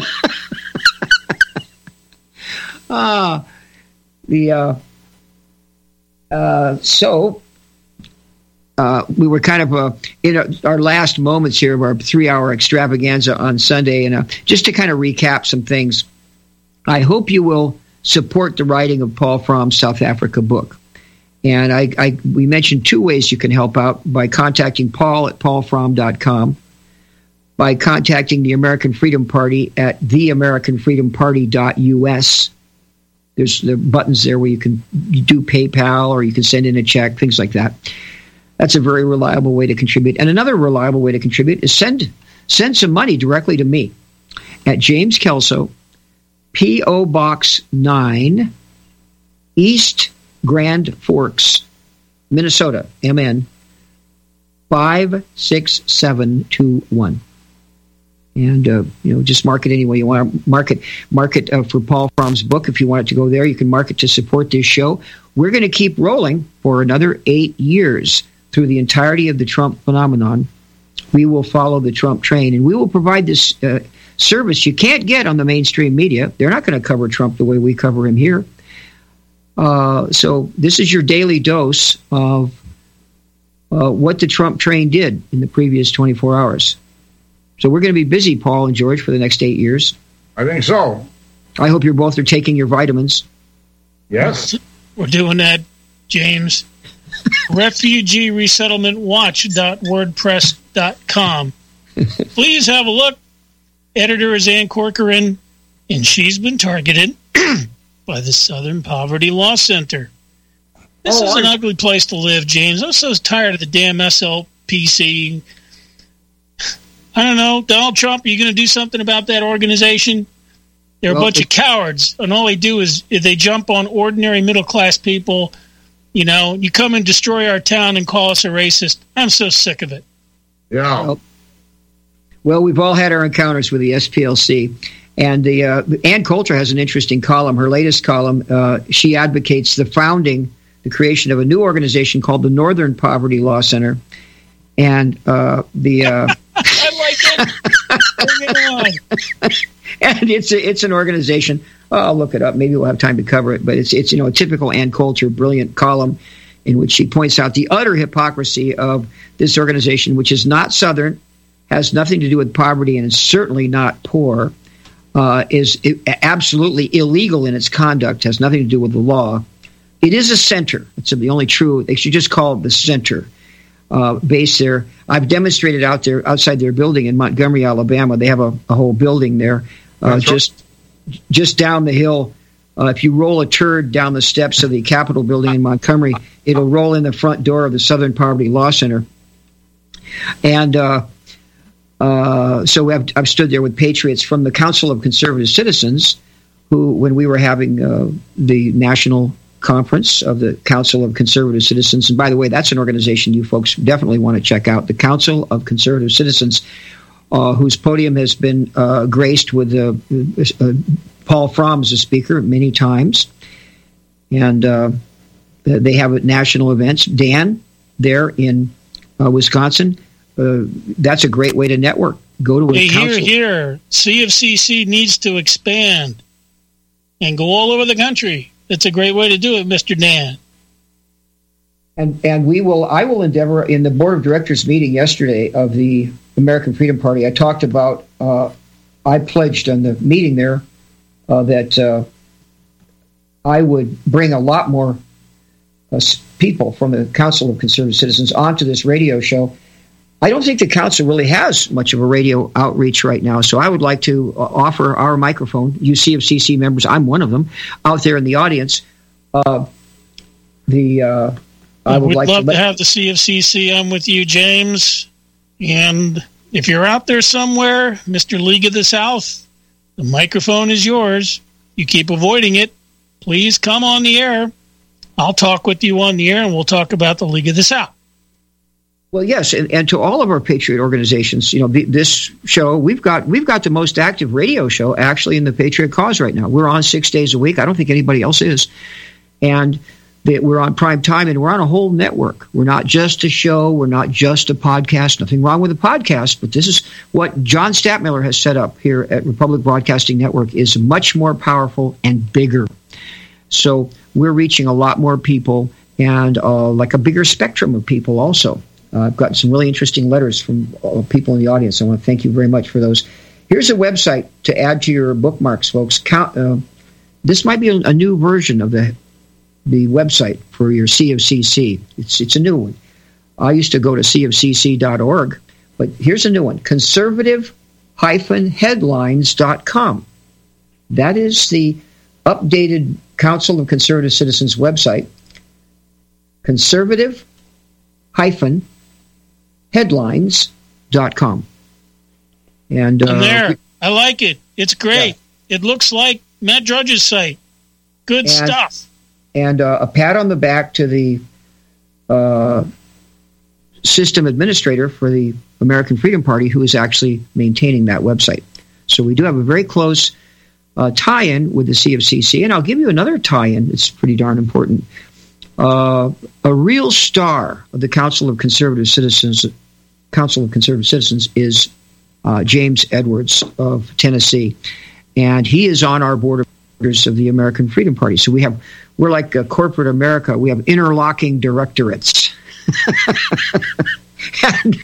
We were kind of in our last moments here of our 3-hour extravaganza on Sunday. And just to kind of recap some things, I hope you will support the writing of Paul Fromm's South Africa book. And we mentioned 2 ways you can help out: by contacting Paul at paulfromm.com, by contacting the American Freedom Party at theamericanfreedomparty.us. There's the buttons there where you do PayPal, or you can send in a check, things like that. That's a very reliable way to contribute. And another reliable way to contribute is send some money directly to me at James Kelso, P.O. Box 9, East Grand Forks, Minnesota, MN 56721. And just mark it any way you want to mark it for Paul Fromm's book. If you want it to go there, you can mark it to support this show. We're going to keep rolling for another 8 years through the entirety of the Trump phenomenon. We will follow the Trump train, and we will provide this service you can't get on the mainstream media. They're not going to cover Trump the way we cover him here. So this is your daily dose of what the Trump train did in the previous 24 hours. So we're going to be busy, Paul and George, for the next 8 years. I think so. I hope you're both are taking your vitamins. Yes. We're doing that, James. RefugeeResettlementWatch.wordpress.com. Please have a look. Editor is Ann Corcoran, and she's been targeted by the Southern Poverty Law Center. This is an ugly place to live, James. I'm so tired of the damn SLPC. I don't know. Donald Trump, are you going to do something about that organization? They're a bunch of cowards, and all they do is they jump on ordinary middle-class people. You come and destroy our town and call us a racist. I'm so sick of it. Yeah. Well, we've all had our encounters with the SPLC. And Ann Coulter has an interesting column. Her latest column, she advocates the creation of a new organization called the Northern Poverty Law Center. And I like it. Bring it on. And it's an organization. I'll look it up. Maybe we'll have time to cover it. But it's a typical Ann Coulter brilliant column in which she points out the utter hypocrisy of this organization, which is not Southern, has nothing to do with poverty, and is certainly not poor. Is absolutely illegal in its conduct, has nothing to do with the law. It is a center. It's the only true. They should just call it the center. Based there. I've demonstrated outside their building in Montgomery, Alabama. They have a whole building there. Just down the hill. If you roll a turd down the steps of the Capitol building in Montgomery, it'll roll in the front door of the Southern Poverty Law Center. And so I've stood there with patriots from the Council of Conservative Citizens, who, when we were having the national conference of the Council of Conservative Citizens, and by the way, that's an organization you folks definitely want to check out, the Council of Conservative Citizens, whose podium has been graced with Paul Fromm as a speaker many times. And they have national events. Dan, there in Wisconsin, that's a great way to network. Go to a council. Here. CFCC needs to expand and go all over the country. That's a great way to do it, Mr. Dan. And I will endeavor in the board of directors meeting yesterday of the American Freedom Party. I talked about, I pledged on the meeting there that I would bring a lot more people from the Council of Conservative Citizens onto this radio show. I don't think the council really has much of a radio outreach right now, so I would like to offer our microphone, you CFCC members, I'm one of them, out there in the audience. I would love to have the CFCC on with you, James. And if you're out there somewhere, Mr. League of the South, the microphone is yours. You keep avoiding it. Please come on the air. I'll talk with you on the air, and we'll talk about the League of the South. Well, yes, and to all of our Patriot organizations, this show, we've got the most active radio show actually in the Patriot cause right now. We're on 6 days a week. I don't think anybody else is. And we're on prime time, and we're on a whole network. We're not just a show. We're not just a podcast. Nothing wrong with a podcast, but this is what John Stadtmiller has set up here at Republic Broadcasting Network is much more powerful and bigger. So we're reaching a lot more people and like a bigger spectrum of people also. I've gotten some really interesting letters from people in the audience. I want to thank you very much for those. Here's a website to add to your bookmarks, folks. This might be a new version of the website for your CFCC. It's a new one. I used to go to cfcc.org, but here's a new one, conservative-headlines.com. That is the updated Council of Conservative Citizens website, conservative-headlines.com. And I'm there. I like it. It's great. Yeah. It looks like Matt Drudge's site. Good stuff. And a pat on the back to the system administrator for the American Freedom Party who is actually maintaining that website. So we do have a very close tie-in with the CFCC. And I'll give you another tie-in that's pretty darn important. A real star of the Council of Conservative Citizens is James Edwards of Tennessee. And he is on our board of directors of the American Freedom Party. So we're like corporate America. We have interlocking directorates. And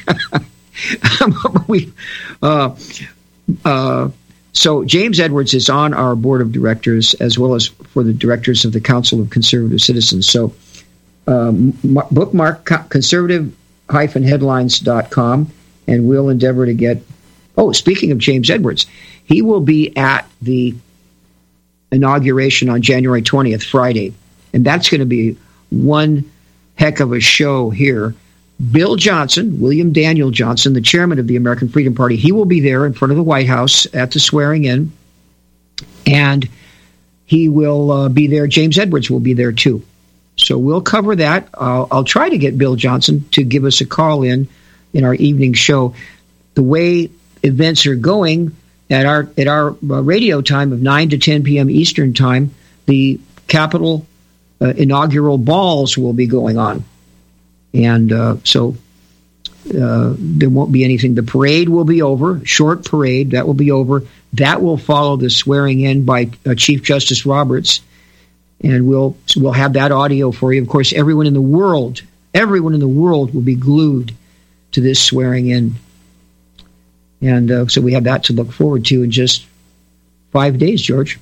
so James Edwards is on our board of directors as well as for the directors of the Council of Conservative Citizens. So bookmark conservative-headlines.com, and we'll endeavor to get... Oh, speaking of James Edwards, he will be at the inauguration on January 20th, Friday. And that's going to be one heck of a show here. Bill Johnson, William Daniel Johnson, the chairman of the American Freedom Party, he will be there in front of the White House at the swearing in. And he will be there. James Edwards will be there too. So we'll cover that. I'll try to get Bill Johnson to give us a call in our evening show. The way events are going, at our radio time of 9 to 10 p.m. Eastern Time, the Capitol inaugural balls will be going on. And so there won't be anything. The parade will be over, short parade, that will be over. That will follow the swearing in by Chief Justice Roberts. And we'll have that audio for you. Of course, everyone in the world will be glued to this swearing in. And so we have that to look forward to in just 5 days, George.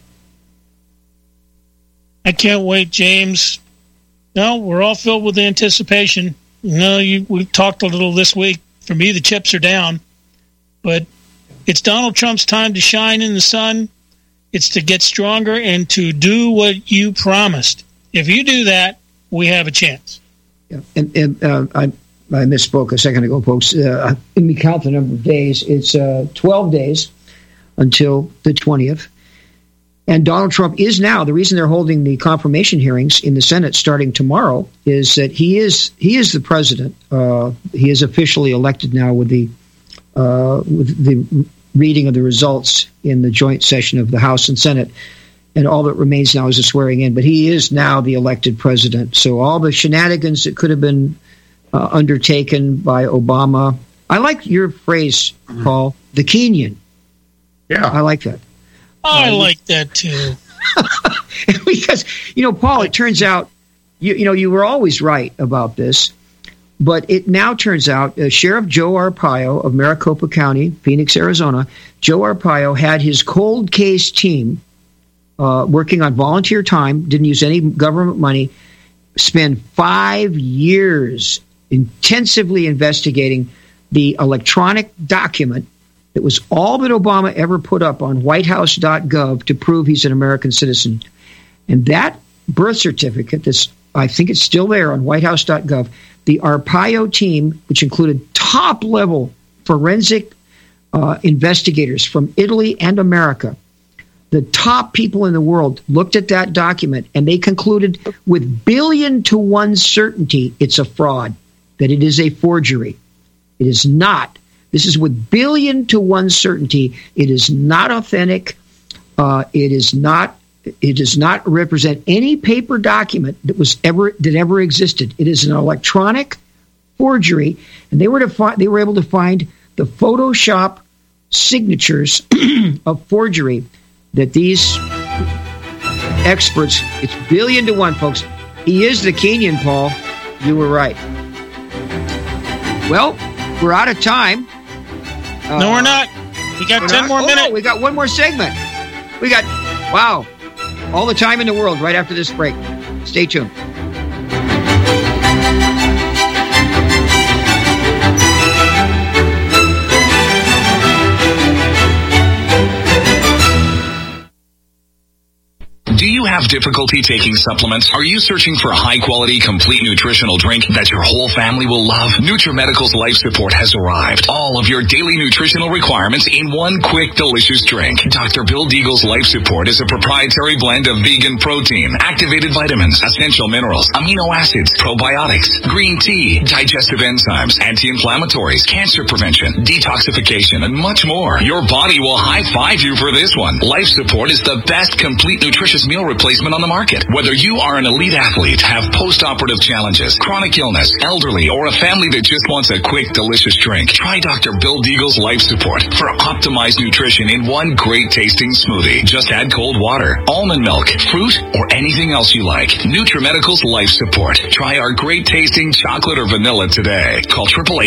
I can't wait, James. No, we're all filled with anticipation. We've talked a little this week. For me, the chips are down. But it's Donald Trump's time to shine in the sun. It's to get stronger and to do what you promised. If you do that, we have a chance. Yeah. And I misspoke a second ago, folks. Let me count the number of days. It's 12 days until the 20th. And Donald Trump is now, the reason they're holding the confirmation hearings in the Senate starting tomorrow is that he is the president. He is officially elected now with the reading of the results in the joint session of the House and Senate. And all that remains now is a swearing in. But he is now the elected president. So all the shenanigans that could have been undertaken by Obama. I like your phrase, Paul, the Kenyan. Yeah. I like that. I like that too. Because, Paul, it turns out, you were always right about this, but it now turns out Sheriff Joe Arpaio of Maricopa County, Phoenix, Arizona, Joe Arpaio had his cold case team working on volunteer time, didn't use any government money, spend 5 years intensively investigating the electronic document that was all that Obama ever put up on whitehouse.gov to prove he's an American citizen. And that birth certificate, this I think it's still there on whitehouse.gov. The Arpaio team, which included top-level forensic investigators from Italy and America, the top people in the world looked at that document, and they concluded with billion-to-1 certainty it's a fraud, that it is a forgery. It is not. This is with billion-to-1 certainty. It is not authentic. It does not represent any paper document that ever existed. It is an electronic forgery, and they were able to find the Photoshop signatures of forgery that these experts. It's billion-to-1, folks. He is the Kenyan, Paul. You were right. Well, we're out of time. No, we're not. We got 10 more minutes. No, we got one more segment. Wow. All the time in the world right after this break. Stay tuned. Do you have difficulty taking supplements? Are you searching for a high-quality, complete nutritional drink that your whole family will love? NutriMedical's Life Support has arrived. All of your daily nutritional requirements in one quick, delicious drink. Dr. Bill Deagle's Life Support is a proprietary blend of vegan protein, activated vitamins, essential minerals, amino acids, probiotics, green tea, digestive enzymes, anti-inflammatories, cancer prevention, detoxification, and much more. Your body will high-five you for this one. Life Support is the best complete nutritious meal replacement on the market. Whether you are an elite athlete, have post-operative challenges, chronic illness, elderly, or a family that just wants a quick, delicious drink, try Dr. Bill Deagle's Life Support for optimized nutrition in one great-tasting smoothie. Just add cold water, almond milk, fruit, or anything else you like. NutriMedical's Life Support. Try our great-tasting chocolate or vanilla today. Call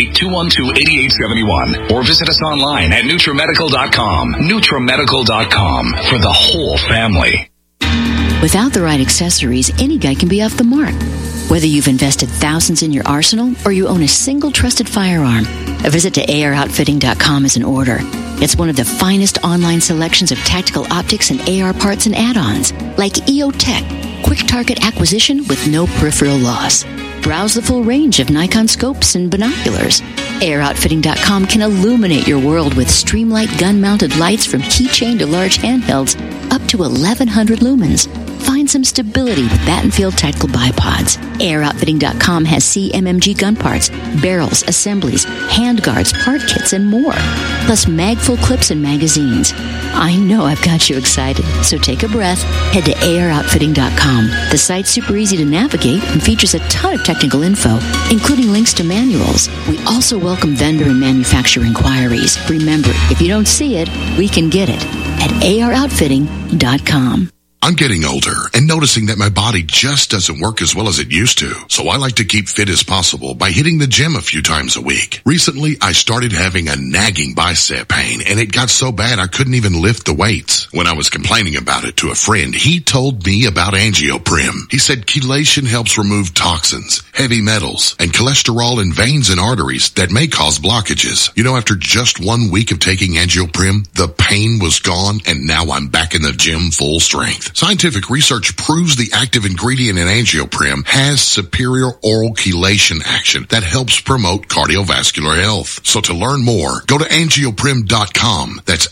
888-212-8871 or visit us online at NutriMedical.com. NutriMedical.com for the whole family. Without the right accessories, any guy can be off the mark. Whether you've invested thousands in your arsenal or you own a single trusted firearm, a visit to AROutfitting.com is in order. It's one of the finest online selections of tactical optics and AR parts and add-ons, like EOTech, quick target acquisition with no peripheral loss. Browse the full range of Nikon scopes and binoculars. AROutfitting.com can illuminate your world with Streamlight gun-mounted lights from keychain to large handhelds, up to 1,100 lumens. Find some stability with Battenfield Tactical Bipods. AirOutfitting.com has CMMG gun parts, barrels, assemblies, handguards, part kits, and more. Plus mag-full clips and magazines. I know I've got you excited, so take a breath. Head to AirOutfitting.com. The site's super easy to navigate and features a ton of technical info, including links to manuals. We also welcome vendor and manufacturer inquiries. Remember, if you don't see it, we can get it at AROutfitting.com. I'm getting older and noticing that my body just doesn't work as well as it used to. So I like to keep fit as possible by hitting the gym a few times a week. Recently, I started having a nagging bicep pain, and it got so bad I couldn't even lift the weights. When I was complaining about it to a friend, he told me about Angioprim. He said chelation helps remove toxins, heavy metals, and cholesterol in veins and arteries that may cause blockages. You know, after just 1 week of taking Angioprim, the pain was gone, and now I'm back in the gym full strength. Scientific research proves the active ingredient in Angioprim has superior oral chelation action that helps promote cardiovascular health. So to learn more, go to Angioprim.com. That's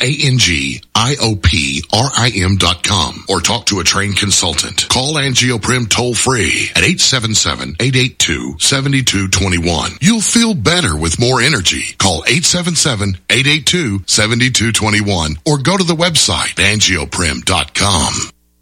ANGIOPRIM.com, or talk to a trained consultant. Call Angioprim toll free at 877-882-7221. You'll feel better with more energy. Call 877-882-7221 or go to the website Angioprim.com.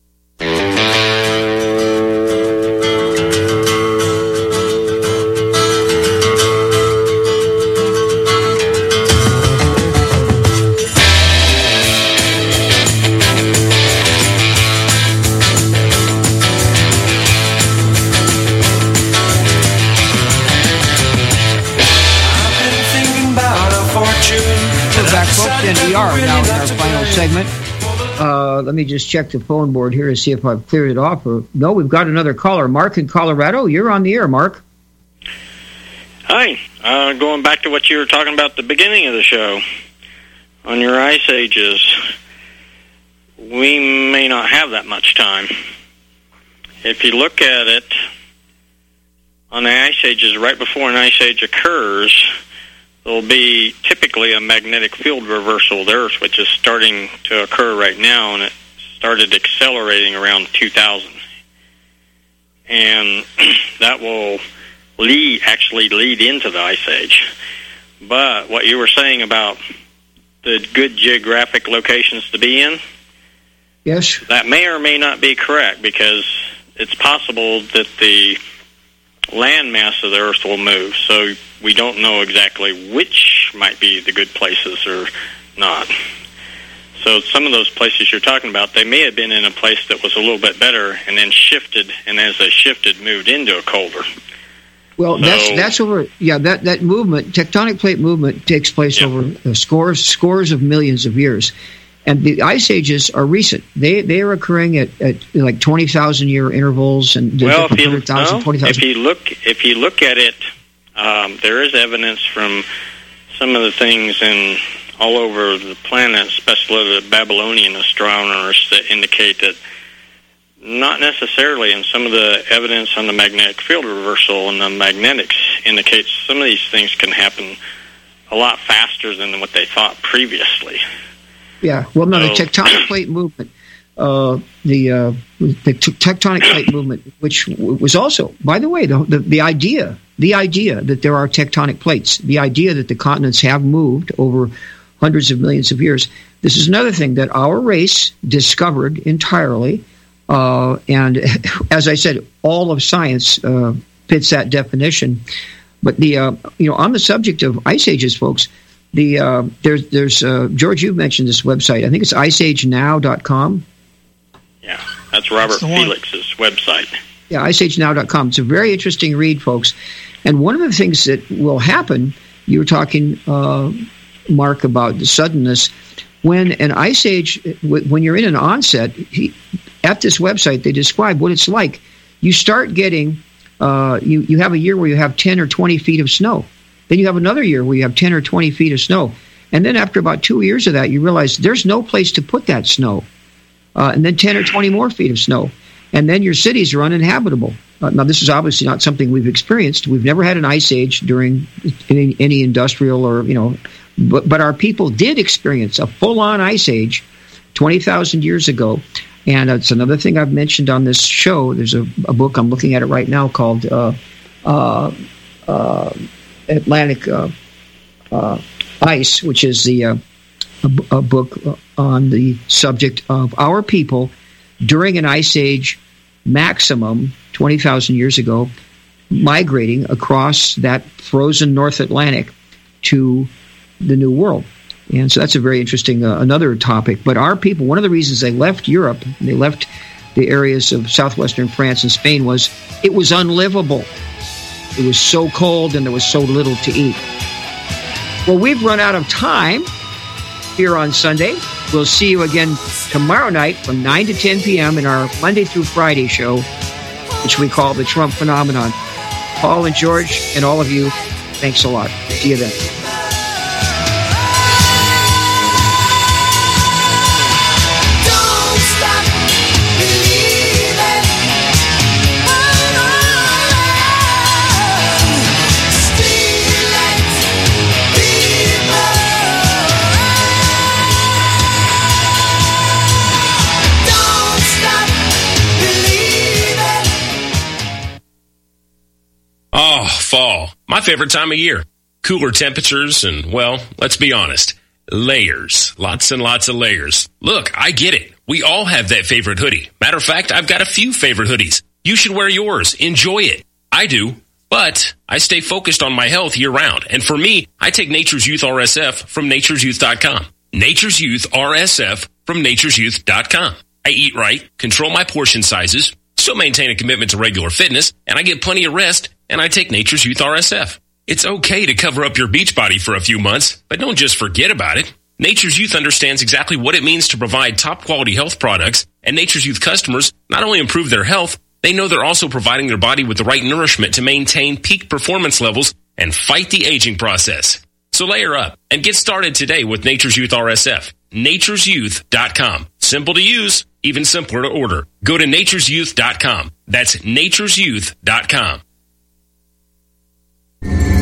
And we are now in our final segment. Let me just check the phone board here to see if I've cleared it off. No, we've got another caller. Mark in Colorado. You're on the air, Mark. Hi. Going back to what you were talking about at the beginning of the show on your ice ages. We may not have that much time. If you look at it, on the ice ages, right before an ice age occurs, there'll be typically a magnetic field reversal of the Earth, which is starting to occur right now, and it started accelerating around 2000. And that will actually lead into the ice age. But what you were saying about the good geographic locations to be in, yes, that may or may not be correct, because it's possible that the land mass of the Earth will move, so we don't know exactly which might be the good places or not. So some of those places you're talking about, they may have been in a place that was a little bit better and then shifted, and as they shifted, moved into a colder. Well, so, that's over. Yeah, that movement, tectonic plate movement, takes place over scores of millions of years. And the ice ages are recent. They are occurring at like 20,000 year intervals, and if you look at it, there is evidence from some of the things all over the planet, especially the Babylonian astronomers, that indicate that not necessarily. And some of the evidence on the magnetic field reversal and the magnetics indicates some of these things can happen a lot faster than what they thought previously. Yeah, well, no, the tectonic plate movement, the tectonic plate movement, which was also, by the way, the idea that there are tectonic plates, the idea that the continents have moved over hundreds of millions of years. This is another thing that our race discovered entirely, and as I said, all of science fits that definition. But on the subject of ice ages, folks. There's George, you've mentioned this website. I think it's iceagenow.com. Yeah, that's Robert Felix's website. Yeah, iceagenow.com. It's a very interesting read, folks. And one of the things that will happen, you were talking, Mark, about the suddenness. When an ice age, when you're in an onset, at this website, they describe what it's like. You start getting, you have a year where you have 10 or 20 feet of snow. Then you have another year where you have 10 or 20 feet of snow. And then after about 2 years of that, you realize there's no place to put that snow. And then 10 or 20 more feet of snow. And then your cities are uninhabitable. Now, this is obviously not something we've experienced. We've never had an ice age during any industrial or, but our people did experience a full-on ice age 20,000 years ago. And it's another thing I've mentioned on this show. There's a book, I'm looking at it right now, called Atlantic Ice, which is a book on the subject of our people during an ice age maximum 20,000 years ago, migrating across that frozen North Atlantic to the New World. And so that's a very interesting another topic. But our people, one of the reasons they left Europe, they left the areas of southwestern France and Spain, was it was unlivable. It was so cold and there was so little to eat. Well, we've run out of time here on Sunday. We'll see you again tomorrow night from 9 to 10 p.m. in our Monday through Friday show, which we call the Trump Phenomenon. Paul and George and all of you, thanks a lot. See you then. Fall, my favorite time of year. Cooler temperatures and, well, let's be honest, layers. Lots and lots of layers. Look, I get it. We all have that favorite hoodie. Matter of fact, I've got a few favorite hoodies. You should wear yours. Enjoy it. I do. But I stay focused on my health year-round. And for me, I take Nature's Youth RSF from nature'syouth.com. Nature's Youth RSF from nature'syouth.com. I eat right, control my portion sizes, still maintain a commitment to regular fitness, and I get plenty of rest, and I take Nature's Youth RSF. It's okay to cover up your beach body for a few months, but don't just forget about it. Nature's Youth understands exactly what it means to provide top-quality health products, and Nature's Youth customers not only improve their health, they know they're also providing their body with the right nourishment to maintain peak performance levels and fight the aging process. So layer up and get started today with Nature's Youth RSF. nature'syouth.com. Simple to use, even simpler to order. Go to nature'syouth.com. That's nature'syouth.com.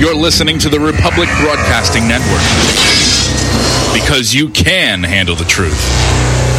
You're listening to the Republic Broadcasting Network. Because you can handle the truth.